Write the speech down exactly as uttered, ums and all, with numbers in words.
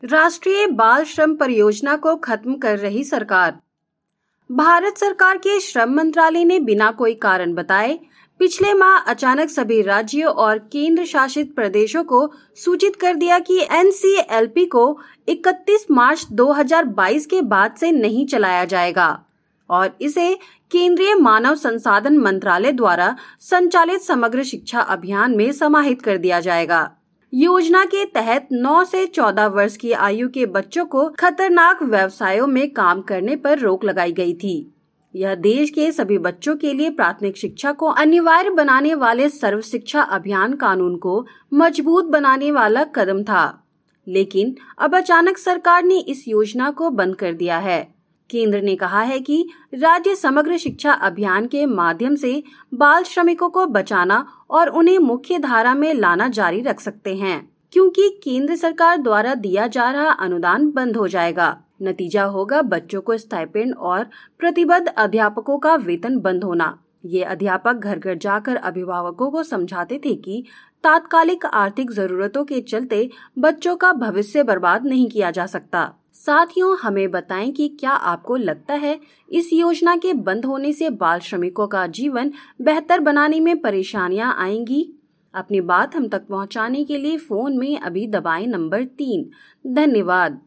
राष्ट्रीय बाल श्रम परियोजना को खत्म कर रही सरकार। भारत सरकार के श्रम मंत्रालय ने बिना कोई कारण बताए पिछले माह अचानक सभी राज्यों और केंद्र शासित प्रदेशों को सूचित कर दिया कि एन सी एल पी को इकतीस मार्च दो हज़ार बाईस के बाद से नहीं चलाया जाएगा और इसे केंद्रीय मानव संसाधन मंत्रालय द्वारा संचालित समग्र शिक्षा अभियान में समाहित कर दिया जाएगा। योजना के तहत नौ से चौदह वर्ष की आयु के बच्चों को खतरनाक व्यवसायों में काम करने पर रोक लगाई गई थी। यह देश के सभी बच्चों के लिए प्राथमिक शिक्षा को अनिवार्य बनाने वाले सर्व शिक्षा अभियान कानून को मजबूत बनाने वाला कदम था, लेकिन अब अचानक सरकार ने इस योजना को बंद कर दिया है। केंद्र ने कहा है कि राज्य समग्र शिक्षा अभियान के माध्यम से बाल श्रमिकों को बचाना और उन्हें मुख्य धारा में लाना जारी रख सकते हैं, क्योंकि केंद्र सरकार द्वारा दिया जा रहा अनुदान बंद हो जाएगा। नतीजा होगा बच्चों को स्टाइपेंड और प्रतिबद्ध अध्यापकों का वेतन बंद होना। ये अध्यापक घर घर जाकर अभिभावकों को समझाते थे कि तात्कालिक आर्थिक जरूरतों के चलते बच्चों का भविष्य बर्बाद नहीं किया जा सकता। साथियों, हमें बताएं कि क्या आपको लगता है इस योजना के बंद होने से बाल श्रमिकों का जीवन बेहतर बनाने में परेशानियां आएंगी? अपनी बात हम तक पहुंचाने के लिए फोन में अभी दबाएं नंबर तीन। धन्यवाद।